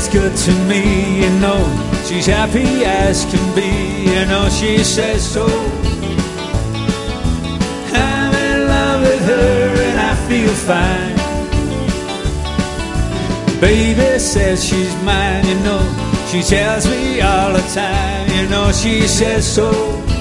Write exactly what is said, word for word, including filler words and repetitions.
is good to me, you know. She's happy as can be, you know. She says so. I'm in love with her and I feel fine. Baby says she's mine, you know. She tells me all the time, you know. She says so.